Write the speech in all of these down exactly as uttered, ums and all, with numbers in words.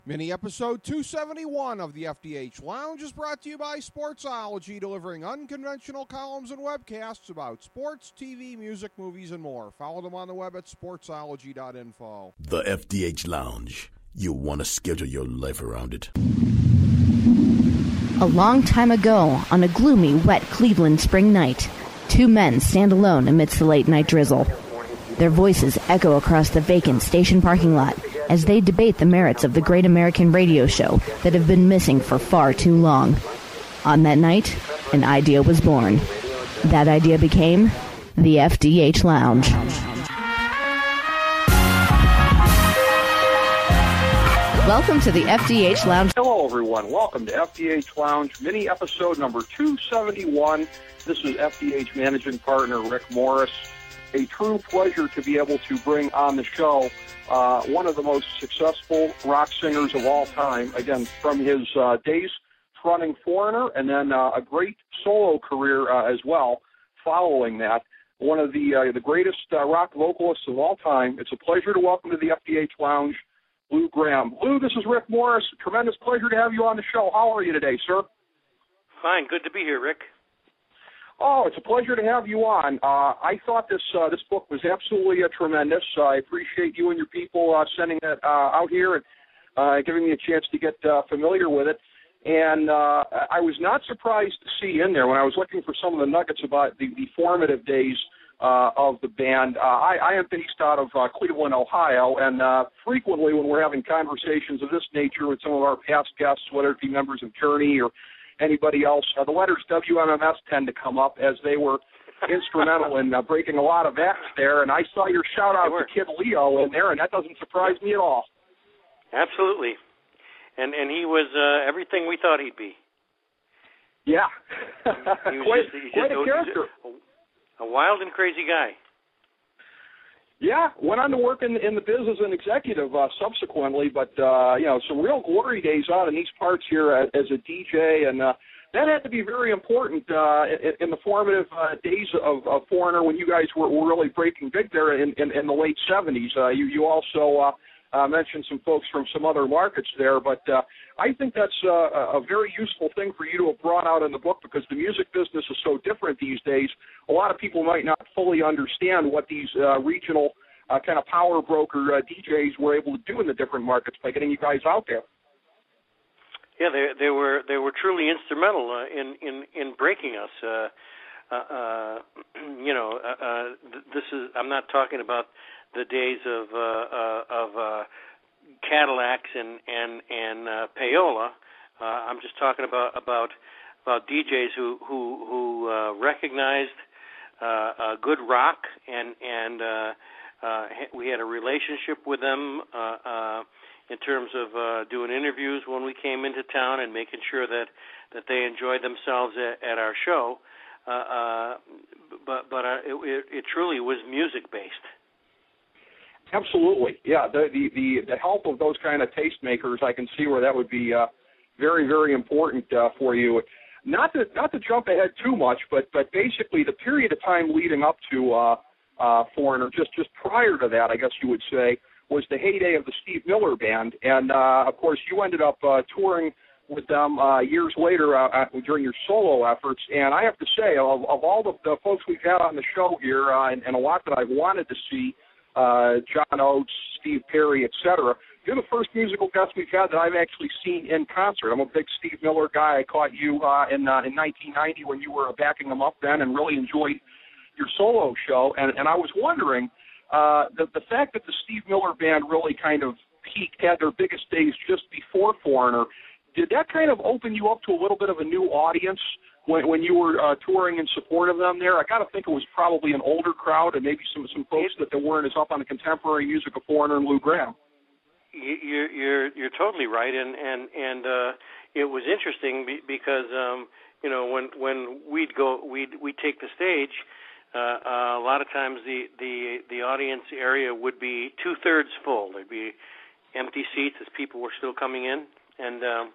Mini episode two seventy-one of the F D H Lounge is brought to you by Sportsology, delivering unconventional columns and webcasts about sports, T V, music, movies, and more. Follow them on the web at sportsology dot info. The F D H Lounge. You want to schedule your life around it. A long time ago, on a gloomy, wet Cleveland spring night, two men stand alone amidst the late-night drizzle. Their voices echo across the vacant station parking lot as they debate the merits of the great American radio show that have been missing for far too long. On that night, an idea was born. That idea became the F D H Lounge. Welcome to the F D H Lounge. Hello, everyone. Welcome to F D H Lounge, mini episode number two seventy-one. This is F D H managing partner Rick Morris. A true pleasure to be able to bring on the show uh, one of the most successful rock singers of all time, again, from his uh, days fronting Foreigner, and then uh, a great solo career uh, as well following that. One of the uh, the greatest uh, rock vocalists of all time. It's a pleasure to welcome to the F D H Lounge, Lou Gramm. Lou, this is Rick Morris. Tremendous pleasure to have you on the show. How are you today, sir? Fine. Good to be here, Rick. Oh, it's a pleasure to have you on. Uh, I thought this uh, this book was absolutely uh, tremendous. Uh, I appreciate you and your people uh, sending it uh, out here and uh, giving me a chance to get uh, familiar with it. And uh, I was not surprised to see in there, when I was looking for some of the nuggets about the, the formative days uh, of the band. Uh, I, I am based out of uh, Cleveland, Ohio, and uh, frequently when we're having conversations of this nature with some of our past guests, whether it be members of Journey or anybody else, uh, the letters W M M S tend to come up, as they were instrumental in uh, breaking a lot of acts there. And I saw your shout-out to Kid Leo in there, and that doesn't surprise me at all. Absolutely. And and he was uh, everything we thought he'd be. Yeah. He was quite, just, he's quite just, a character. A, a wild and crazy guy. Yeah, went on to work in, in the business as an executive uh, subsequently, but, uh, you know, some real glory days out in these parts here as, as a D J, and uh, that had to be very important uh, in, in the formative uh, days of, of Foreigner, when you guys were, were really breaking big there in, in, in the late seventies. Uh, you, you also uh, uh, mentioned some folks from some other markets there, but uh, I think that's uh, a very useful thing for you to have brought out in the book, because the music business is so different these days. A lot of people might not fully understand what these uh, regional uh, kind of power broker uh, D Js were able to do in the different markets by getting you guys out there. Yeah, they they were they were truly instrumental uh, in, in in breaking us. Uh, uh, uh, you know, uh, uh, this is I'm not talking about the days of uh, uh, of uh, Cadillacs and and and uh, payola. Uh, I'm just talking about about about D Js who who who uh, recognized uh, uh, good rock, and and uh, uh, we had a relationship with them uh, uh, in terms of uh, doing interviews when we came into town and making sure that, that they enjoyed themselves at, at our show. Uh, uh, but but uh, it, it truly was music based. Absolutely, yeah. The, the the the help of those kind of tastemakers, I can see where that would be uh, very very important uh, for you. Not to not to jump ahead too much, but but basically the period of time leading up to uh, uh, Foreigner, just just prior to that, I guess you would say, was the heyday of the Steve Miller Band, and uh, of course you ended up uh, touring with them uh, years later uh, during your solo efforts. And I have to say, of, of all the, the folks we've had on the show here, uh, and, and a lot that I've wanted to see, uh, John Oates, Steve Perry, et cetera, you're the first musical guest we've had that I've actually seen in concert. I'm a big Steve Miller guy. I caught you uh, in uh, in nineteen ninety when you were backing him up then, and really enjoyed your solo show. And, and I was wondering, uh, the, the fact that the Steve Miller Band really kind of peaked, had their biggest days just before Foreigner, did that kind of open you up to a little bit of a new audience when, when you were uh, touring in support of them there? I got to think it was probably an older crowd and maybe some, some folks that weren't as up on the contemporary music of Foreigner and Lou Gramm. You're you're you're totally right, and and and uh, it was interesting because um, you know when when we'd go we'd we'd take the stage, uh, uh, a lot of times the, the the audience area would be two thirds full. There'd be empty seats as people were still coming in, and um,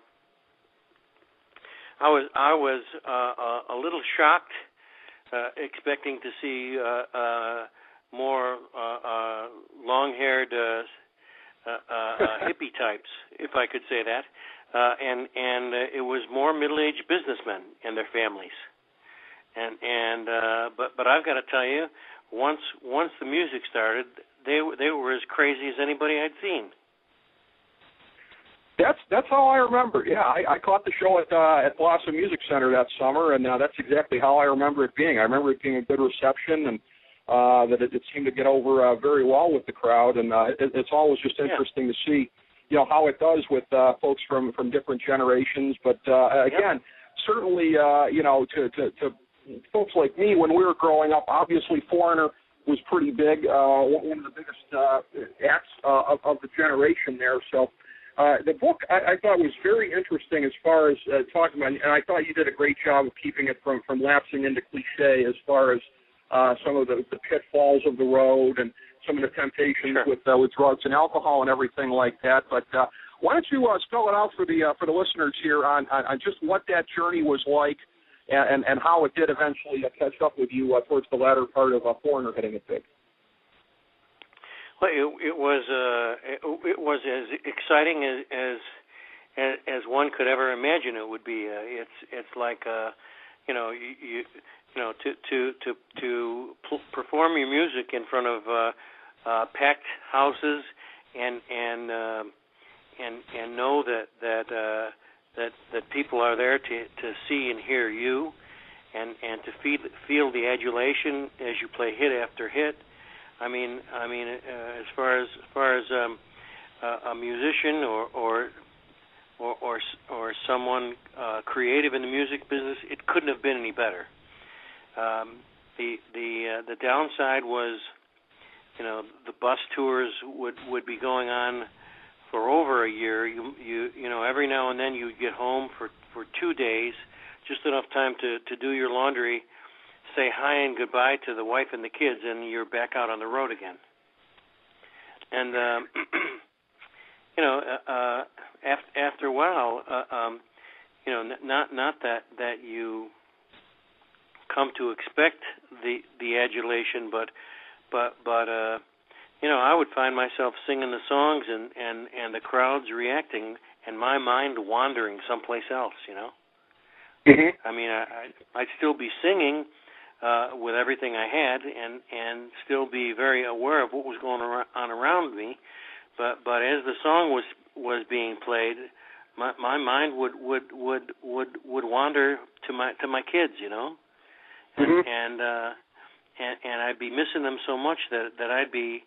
I was I was uh, a, a little shocked, uh, expecting to see uh, uh, more uh, uh, long-haired. Uh, uh, uh, hippie types, if I could say that, uh, and and uh, it was more middle-aged businessmen and their families. And and uh, but but I've got to tell you, once once the music started, they they were as crazy as anybody I'd seen. That's that's how I remember. Yeah, I, I caught the show at uh, at Blossom Music Center that summer, and uh, that's exactly how I remember it being. I remember it being a good reception, and uh, that it, it seemed to get over uh, very well with the crowd. And uh, it, it's always just interesting yeah. to see, you know, how it does with uh, folks from, from different generations. But uh, again, yep. certainly, uh, you know, to, to to folks like me when we were growing up, obviously Foreigner was pretty big, uh, one of the biggest uh, acts uh, of, of the generation there. So. Uh, the book I, I thought was very interesting as far as uh, talking about, and I thought you did a great job of keeping it from, from lapsing into cliche as far as uh, some of the, the pitfalls of the road and some of the temptations sure. with uh, with drugs and alcohol and everything like that. But uh, why don't you uh, spell it out for the uh, for the listeners here on, on, on just what that journey was like and, and, and how it did eventually uh, catch up with you uh, towards the latter part of uh, Foreigner hitting it big. Well, it, it was uh, it, it was as exciting as, as as one could ever imagine it would be. Uh, it's it's like uh, you know you, you you know to to to to perform your music in front of uh, uh, packed houses and and uh, and and know that that uh, that that people are there to to see and hear you, and and to feel feel the adulation as you play hit after hit. I mean, I mean, uh, as far as, as far as um, uh, a musician or or or or, or someone uh, creative in the music business, it couldn't have been any better. Um, the the uh, the downside was, you know, the bus tours would, would be going on for over a year. You you you know, every now and then you get home for, for two days, just enough time to, to do your laundry, say hi and goodbye to the wife and the kids, and you're back out on the road again. And um, you know, uh, uh, after after a while, uh, um, you know, not not that, that you come to expect the the adulation, but but but uh, you know, I would find myself singing the songs and, and, and the crowds reacting, and my mind wandering someplace else. You know, mm-hmm. I mean, I I'd still be singing Uh, with everything I had, and, and still be very aware of what was going on around me, but but as the song was was being played, my my mind would would would would, would wander to my to my kids, you know, and mm-hmm. and, uh, and and I'd be missing them so much that, that I'd be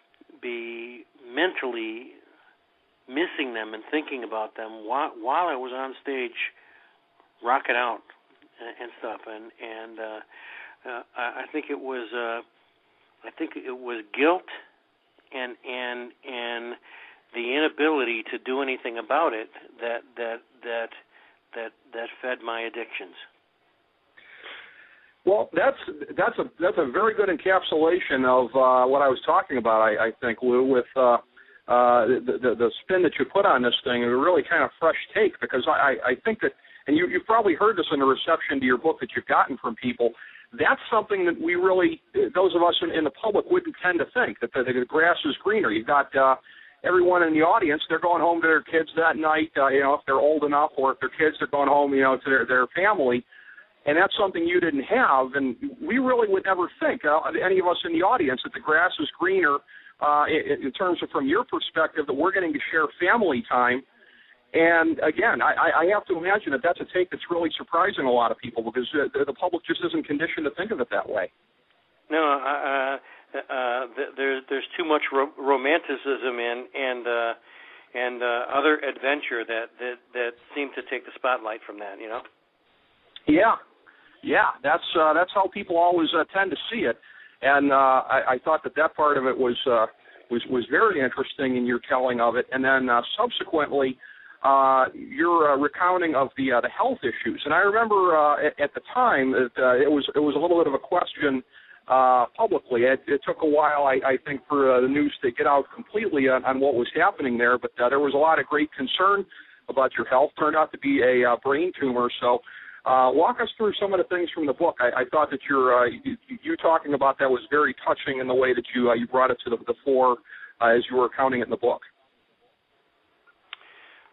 be mentally missing them and thinking about them while while I was on stage, rocking out and, and stuff, and and. Uh, Uh, I think it was uh, I think it was guilt and and and the inability to do anything about it that that that that that fed my addictions. Well, that's that's a that's a very good encapsulation of uh, what I was talking about. I, I think, Lou, with uh, uh, the, the the spin that you put on this thing, a really kind of fresh take. Because I, I think that, and you you've probably heard this in the reception to your book that you've gotten from people. That's something that we really, those of us in, in the public, wouldn't tend to think, that the, the grass is greener. You've got uh, everyone in the audience, they're going home to their kids that night, uh, you know, if they're old enough, or if their kids are going home, you know, to their, their family, and that's something you didn't have, and we really would never think, uh, any of us in the audience, that the grass is greener uh, in, in terms of, from your perspective, that we're getting to share family time. And, again, I, I have to imagine that that's a take that's really surprising a lot of people, because the, the public just isn't conditioned to think of it that way. No, uh, uh, there's there's too much ro- romanticism and and uh, and uh, other adventure that, that, that seem to take the spotlight from that, you know? Yeah, yeah, that's uh, that's how people always uh, tend to see it. And uh, I, I thought that that part of it was, uh, was, was very interesting in your telling of it. And then uh, subsequently, Uh, your uh, recounting of the uh, the health issues, and I remember uh, at, at the time that uh, it was it was a little bit of a question uh, publicly. It, it took a while, I, I think, for uh, the news to get out completely on, on what was happening there. But uh, there was a lot of great concern about your health. Turned out to be a uh, brain tumor. So, uh, walk us through some of the things from the book. I, I thought that your uh, you, you talking about that was very touching in the way that you uh, you brought it to the, the fore uh, as you were recounting it in the book.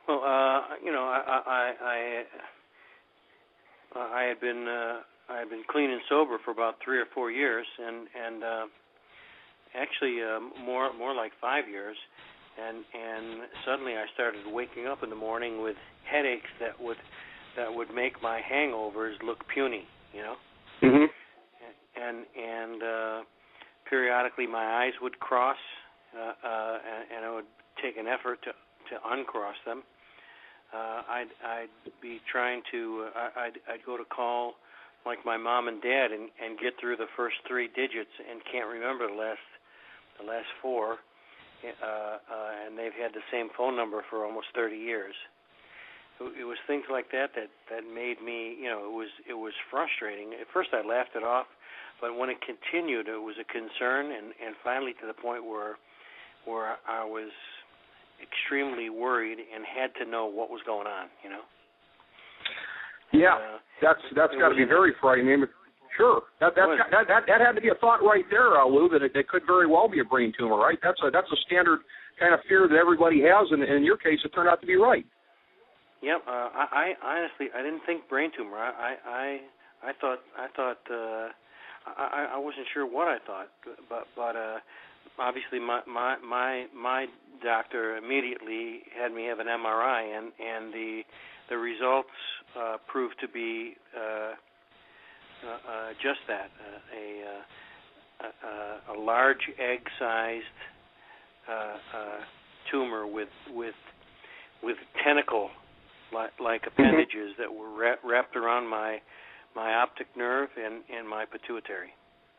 Well, uh, you know, I I I, I had been uh, I had been clean and sober for about three or four years, and and uh, actually uh, more more like five years, and and suddenly I started waking up in the morning with headaches that would that would make my hangovers look puny, you know. Mm-hmm. And and uh, periodically my eyes would cross, uh, uh, and, and it would take an effort to to uncross them. Uh, I'd I'd be trying to uh, I'd I'd go to call like my mom and dad and, and get through the first three digits and can't remember the last the last four, uh, uh, and they've had the same phone number for almost thirty years. It was things like that that that made me, you know, it was it was frustrating. At first I laughed it off, but when it continued, it was a concern, and, and finally to the point where where I was extremely worried and had to know what was going on, you know. Yeah, uh, that's that's got to be very frightening. Sure, that that, that that that had to be a thought right there, uh, Lou. That it, it could very well be a brain tumor, right? That's a that's a standard kind of fear that everybody has, and in your case, it turned out to be right. Yep. Uh, I, I honestly I didn't think brain tumor. I I I thought I thought uh, I I wasn't sure what I thought, but but uh, obviously my my my my doctor immediately had me have an M R I, and and the the results uh, proved to be uh, uh, uh, just that, uh, a, uh, a a large egg-sized uh, uh, tumor with with with tentacle like, like appendages that were wra- wrapped around my my optic nerve and, and my pituitary.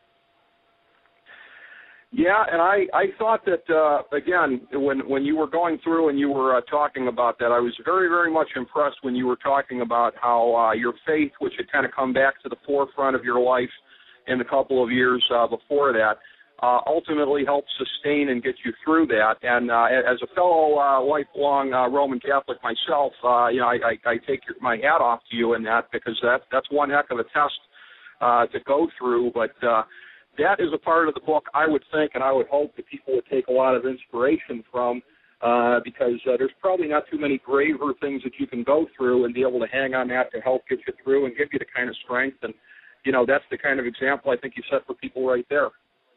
Yeah, and I, I thought that, uh, again, when when you were going through and you were uh, talking about that, I was very, very much impressed when you were talking about how uh, your faith, which had kind of come back to the forefront of your life in the couple of years uh, before that, uh, ultimately helped sustain and get you through that. And uh, as a fellow uh, lifelong uh, Roman Catholic myself, uh, you know, I, I, I take your, my hat off to you in that, because that, that's one heck of a test uh, to go through. But uh, that is a part of the book I would think and I would hope that people would take a lot of inspiration from, uh, because uh, there's probably not too many graver things that you can go through and be able to hang on that to help get you through and give you the kind of strength. And, you know, that's the kind of example I think you set for people right there.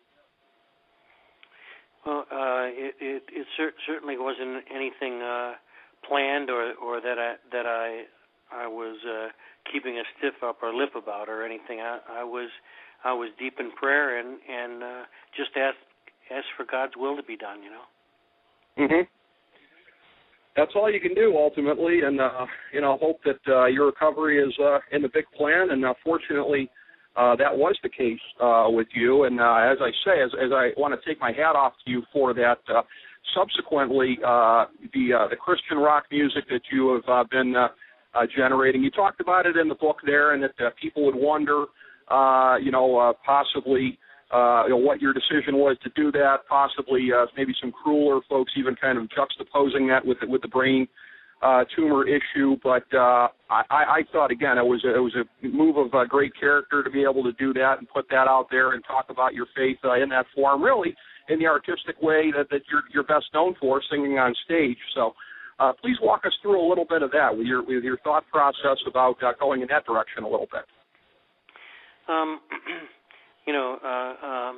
Well, uh, it, it, it cer- certainly wasn't anything uh, planned or, or that I that I I was uh, keeping a stiff upper lip about or anything. I, I was I was deep in prayer and and uh, just asked asked for God's will to be done. You know. Mhm. That's all you can do ultimately, and uh, you know, hope that uh, your recovery is uh, in the big plan. And uh, fortunately, uh, that was the case uh, with you. And uh, as I say, as, as I want to take my hat off to you for that. Uh, subsequently, uh, the uh, the Christian rock music that you have uh, been uh, uh, generating, you talked about it in the book there, and that uh, people would wonder, uh, you know, uh, possibly. Uh, you know, what your decision was to do that, possibly uh, maybe some crueler folks even kind of juxtaposing that with the, with the brain uh, tumor issue. But uh, I, I thought, again, it was a, it was a move of uh, great character to be able to do that and put that out there and talk about your faith uh, in that form, really in the artistic way that, that you're, you're best known for, singing on stage. So uh, please walk us through a little bit of that with your, with your thought process about uh, going in that direction a little bit. Um. You know, uh, um,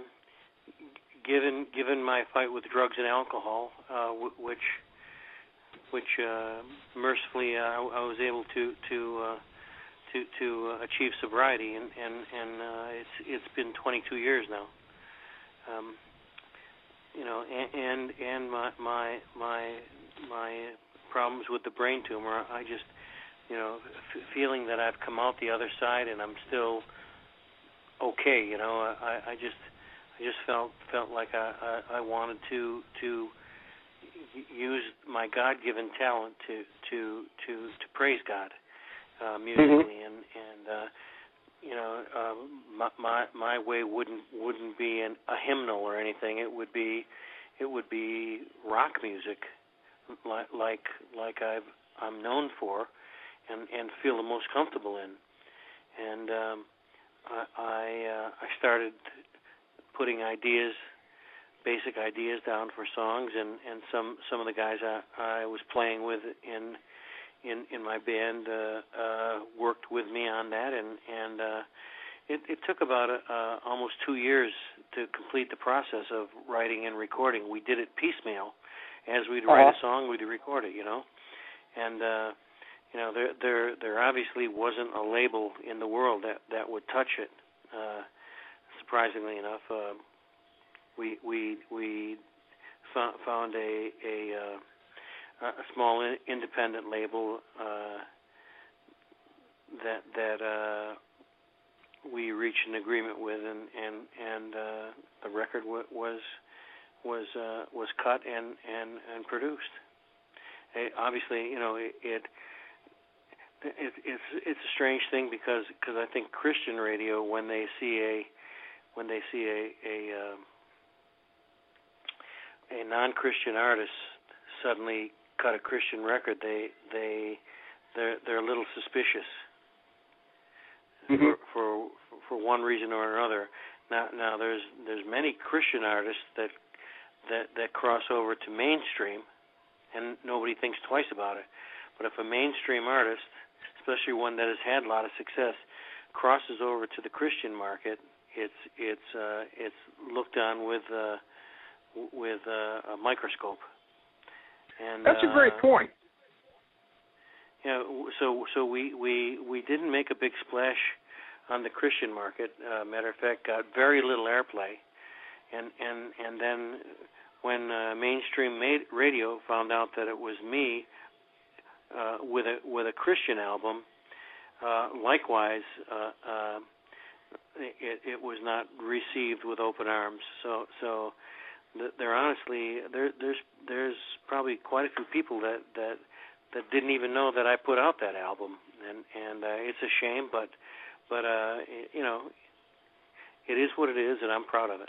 given given my fight with drugs and alcohol, uh, w- which which uh, mercifully uh, I was able to to uh, to, to uh, achieve sobriety, and and, and uh, it's it's been twenty-two years now. Um, you know, and and, and my my my my problems with the brain tumor, I just, you know, f- feeling that I've come out the other side and I'm still okay, you know, I, I just, I just felt felt like I, I, I wanted to to use my God-given talent to to to, to praise God uh, musically, mm-hmm. and and uh, you know, uh, my, my my way wouldn't wouldn't be an, a hymnal or anything. It would be it would be rock music, like like like I've I'm known for, and and feel the most comfortable in, and. Um, I I, uh, I started putting ideas basic ideas down for songs, and, and some some of the guys I, I was playing with in in in my band uh, uh, worked with me on that, and and uh, it, it took about uh, almost two years to complete the process of writing and recording. We did it piecemeal. As we'd uh-huh. write a song, we'd record it, you know, and uh, you know there there there obviously wasn't a label in the world that, that would touch it. Uh, surprisingly enough, uh, we we we found, found a a, uh, a small independent label uh, that that uh, we reached an agreement with, and and and uh, the record w- was. was uh, was cut and, and, and produced. It, obviously, you know, it, it, it it's it's a strange thing because cause I think Christian radio, when they see a when they see a a, um, a non-Christian artist suddenly cut a Christian record, they they they're they're a little suspicious mm-hmm. for, for for one reason or another. Now now there's there's many Christian artists that that that cross over to mainstream, and nobody thinks twice about it. But if a mainstream artist, especially one that has had a lot of success, crosses over to the Christian market, it's it's uh, it's looked on with uh, with uh, a microscope. And that's a great uh, point. Yeah, so so we, we we didn't make a big splash on the Christian market. Uh, matter of fact, got very little airplay, and and and then. When uh, mainstream made radio found out that it was me uh, with a with a Christian album, uh, likewise, uh, uh, it, it was not received with open arms. So, so there honestly there there's there's probably quite a few people that, that that didn't even know that I put out that album, and and uh, it's a shame, but but uh, you know, it is what it is, and I'm proud of it.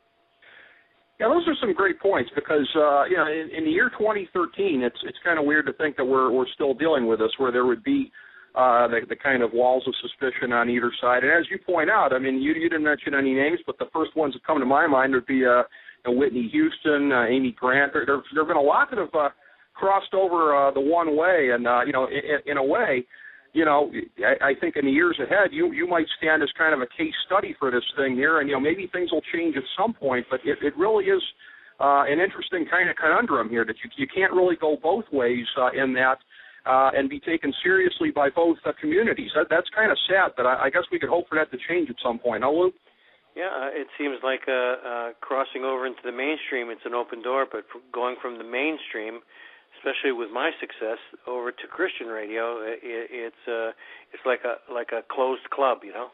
Yeah, those are some great points because uh, you know in, in the year twenty thirteen, it's it's kind of weird to think that we're we're still dealing with this, where there would be uh, the, the kind of walls of suspicion on either side. And as you point out, I mean, you you didn't mention any names, but the first ones that come to my mind would be uh, you know, Whitney Houston, uh, Amy Grant. There there have been a lot that have uh, crossed over uh, the one way, and uh, you know, in, in a way. You know, I, I think in the years ahead, you you might stand as kind of a case study for this thing here, and you know maybe things will change at some point. But it, it really is uh, an interesting kind of conundrum here that you you can't really go both ways uh, in that uh, and be taken seriously by both uh, communities. That, that's kind of sad, but I, I guess we could hope for that to change at some point. Huh, Lou? Yeah, uh, it seems like uh, uh, crossing over into the mainstream, it's an open door, but going from the mainstream, especially with my success, over to Christian radio, it, it's uh, it's like a like a closed club, you know.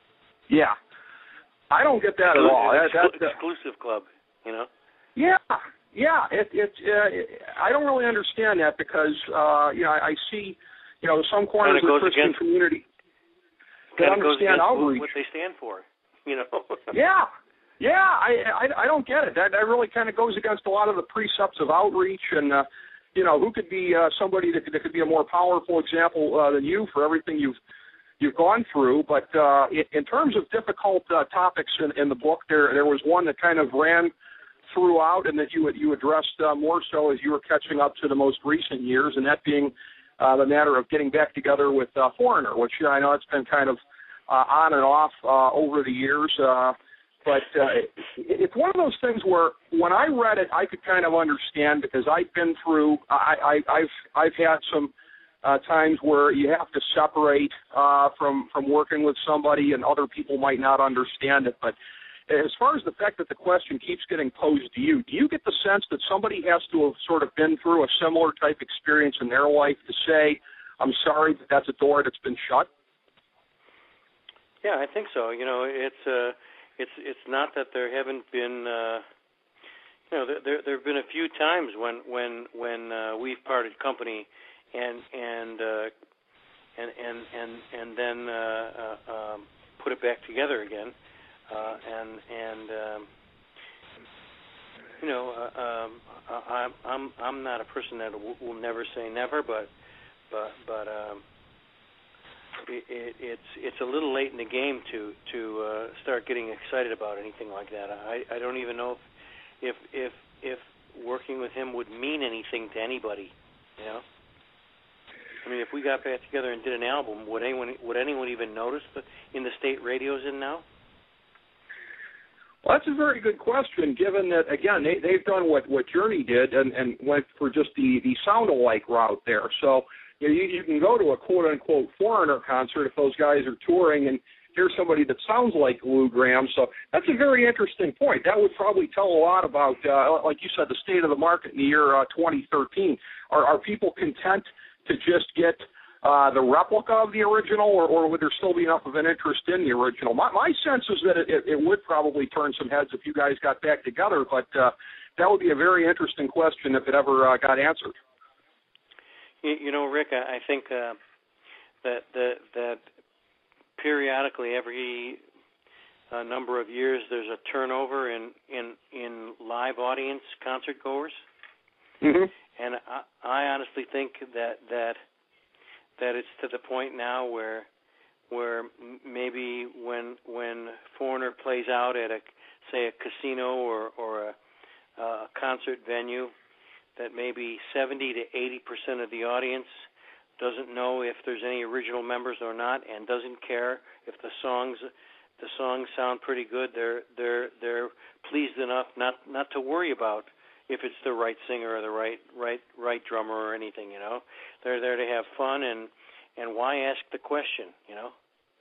Yeah, I don't get that at all. Exclu- that, that, exclusive club, you know. Yeah, yeah. It it, uh, it I don't really understand that because uh, you know I, I see you know some corners of the Christian against, community that understand outreach. What they stand for, you know. Yeah. Yeah, I, I I don't get it. That that really kind of goes against a lot of the precepts of outreach, and uh, you know, who could be uh, somebody that could, that could be a more powerful example uh, than you for everything you've you've gone through. But uh, in, in terms of difficult uh, topics in, in the book, there there was one that kind of ran throughout, and that you you addressed uh, more so as you were catching up to the most recent years, and that being uh, the matter of getting back together with uh, Foreigner, which you know, I know it's been kind of uh, on and off uh, over the years. Uh, But uh, it's one of those things where when I read it, I could kind of understand because I've been through. I, I, I've I've had some uh, times where you have to separate uh, from from working with somebody, and other people might not understand it. But as far as the fact that the question keeps getting posed to you, do you get the sense that somebody has to have sort of been through a similar type experience in their life to say, "I'm sorry, but that's a door that's been shut"? Yeah, I think so. You know, it's. Uh... It's it's not that there haven't been, uh, you know, there, there there have been a few times when when when uh, we've parted company, and and uh, and and and and then uh, uh, um, put it back together again, uh, and and um, you know, uh, um, I, I'm I'm not a person that will, will never say never, but but but. Um, It, it, it's it's a little late in the game to to uh, start getting excited about anything like that. I, I don't even know if, if if if working with him would mean anything to anybody, you know. I mean, if we got back together and did an album, would anyone would anyone even notice the, in the state radios in now? Well, that's a very good question, given that, again, they, they've done what, what Journey did and, and went for just the, the sound-alike route there. So you, know, you, you can go to a quote-unquote foreigner concert if those guys are touring and hear somebody that sounds like Lou Gramm. So that's a very interesting point. That would probably tell a lot about, uh, like you said, the state of the market in the year uh, twenty thirteen. Are, are people content to just get uh, the replica of the original, or, or would there still be enough of an interest in the original? My, my sense is that it, it, it would probably turn some heads if you guys got back together, but uh, that would be a very interesting question if it ever uh, got answered. You, you know, Rick, I, I think uh, that, that that periodically, every uh, number of years, there's a turnover in in, in live audience concert goers, mm-hmm. and I, I honestly think that that. that it's to the point now where where maybe when when Foreigner plays out at a say a casino or or a, a concert venue, that maybe seventy to eighty percent of the audience doesn't know if there's any original members or not, and doesn't care if the songs the songs sound pretty good. They're they're they're pleased enough not not to worry about if it's the right singer or the right right right drummer or anything, you know. They're there to have fun, and and why ask the question, you know?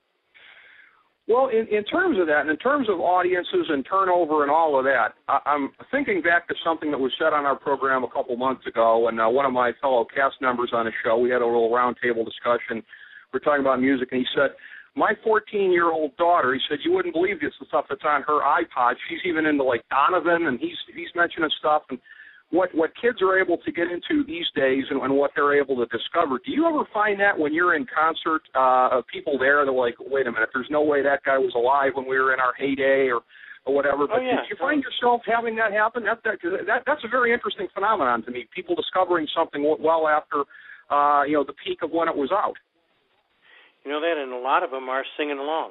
Well, in, in terms of that, and in terms of audiences and turnover and all of that, I, I'm thinking back to something that was said on our program a couple months ago, and uh, one of my fellow cast members on the show, we had a little roundtable discussion. We're talking about music, and he said, my fourteen-year-old daughter, he said, you wouldn't believe this, the stuff that's on her iPod. She's even into, like, Donovan, and he's he's mentioning stuff. And what, what kids are able to get into these days and, and what they're able to discover, do you ever find that when you're in concert, uh, people there, they're like, wait a minute, there's no way that guy was alive when we were in our heyday or, or whatever. But oh, yeah. do you find yourself having that happen? That, that, that, that's a very interesting phenomenon to me, people discovering something well after, uh, you know, the peak of when it was out. You know that, and a lot of them are singing along.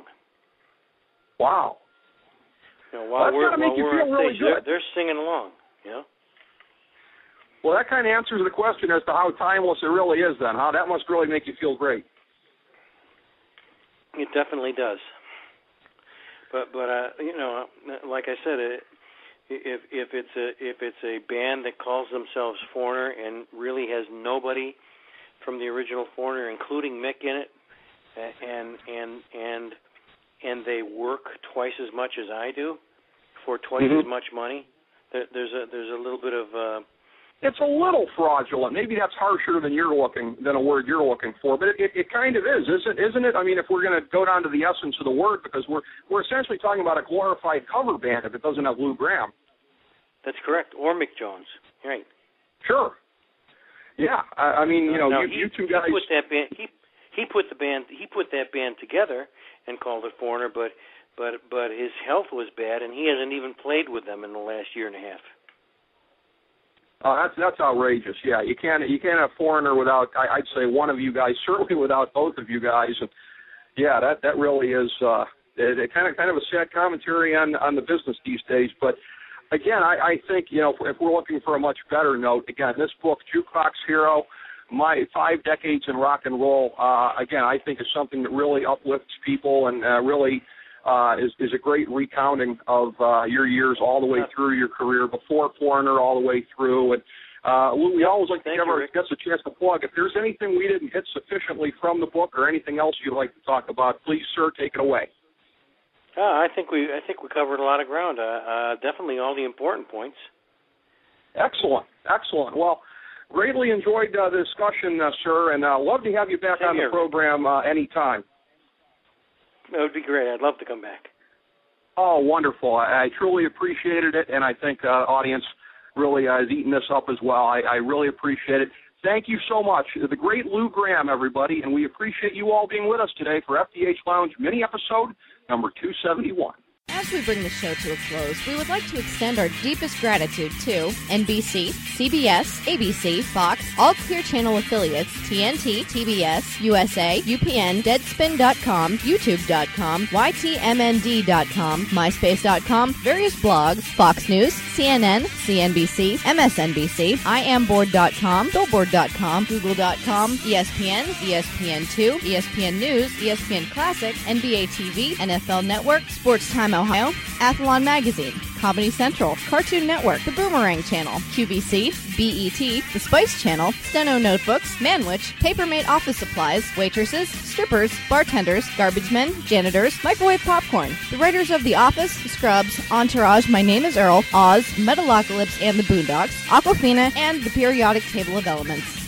Wow. You know, while well, we're, that's got to make you while feel we're really stage, good. They're, they're singing along, you know. Well, that kind of answers the question as to how timeless it really is then, huh? That must really make you feel great. It definitely does. But, but uh, you know, like I said, it, if if it's a if it's a band that calls themselves Foreigner and really has nobody from the original Foreigner, including Mick, in it, and and and and they work twice as much as I do for twice mm-hmm. as much money, there, there's a there's a little bit of uh, it's a little fraudulent. Maybe that's harsher than you're looking than a word you're looking for, but it, it, it kind of is, isn't isn't it? I mean, if we're going to go down to the essence of the word, because we're we're essentially talking about a glorified cover band if it doesn't have Lou Gramm. That's correct, or Mick Jones, right? Sure. Yeah, I, I mean, you know, no, you, he, you two guys. He put that band. He he put the band. He put that band together and called it Foreigner, but but but his health was bad, and he hasn't even played with them in the last year and a half. Oh, that's that's outrageous. Yeah, you can't you can't have Foreigner without I, I'd say one of you guys, certainly without both of you guys. And yeah, that that really is uh, it, it kind of kind of a sad commentary on on the business these days. But again, I, I think you know if, if we're looking for a much better note, again, this book, Jukebox Hero, my five decades in rock and roll, uh, again, I think is something that really uplifts people and uh, really. Uh, is, is a great recounting of uh, your years all the way through your career, before Foreigner, all the way through. And uh, we always like to give our guests a chance to plug. If there's anything we didn't hit sufficiently from the book or anything else you'd like to talk about, please, sir, take it away. Uh, I think we I think we covered a lot of ground. Uh, uh, definitely all the important points. Excellent, excellent. Well, greatly enjoyed uh, the discussion, uh, sir, and uh, love to have you back Same on here. the program uh, anytime. That would be great. I'd love to come back. Oh, wonderful. I, I truly appreciated it, and I think the uh, audience really uh, has eaten this up as well. I, I really appreciate it. Thank you so much. The great Lou Gramm, everybody, and we appreciate you all being with us today for F D H Lounge mini-episode number two seventy-one. F As we bring the show to a close, we would like to extend our deepest gratitude to N B C, C B S, A B C, Fox, all Clear Channel affiliates, T N T, T B S, U S A, U P N, Deadspin dot com, YouTube dot com, Y T M N D dot com, MySpace dot com, various blogs, Fox News, C N N, C N B C, M S N B C, I am board dot com, Billboard dot com, Google dot com, E S P N, E S P N two, E S P N News, E S P N Classic, N B A T V, N F L Network, Sports Time Ohio, Athlon Magazine, Comedy Central, Cartoon Network, The Boomerang Channel, Q V C, B E T, The Spice Channel, Steno Notebooks, Manwich, Papermate Office Supplies, waitresses, strippers, bartenders, garbage men, janitors, microwave popcorn, the writers of The Office, Scrubs, Entourage, My Name is Earl, Oz, Metalocalypse and the Boondocks, Aquafina, and the Periodic Table of Elements.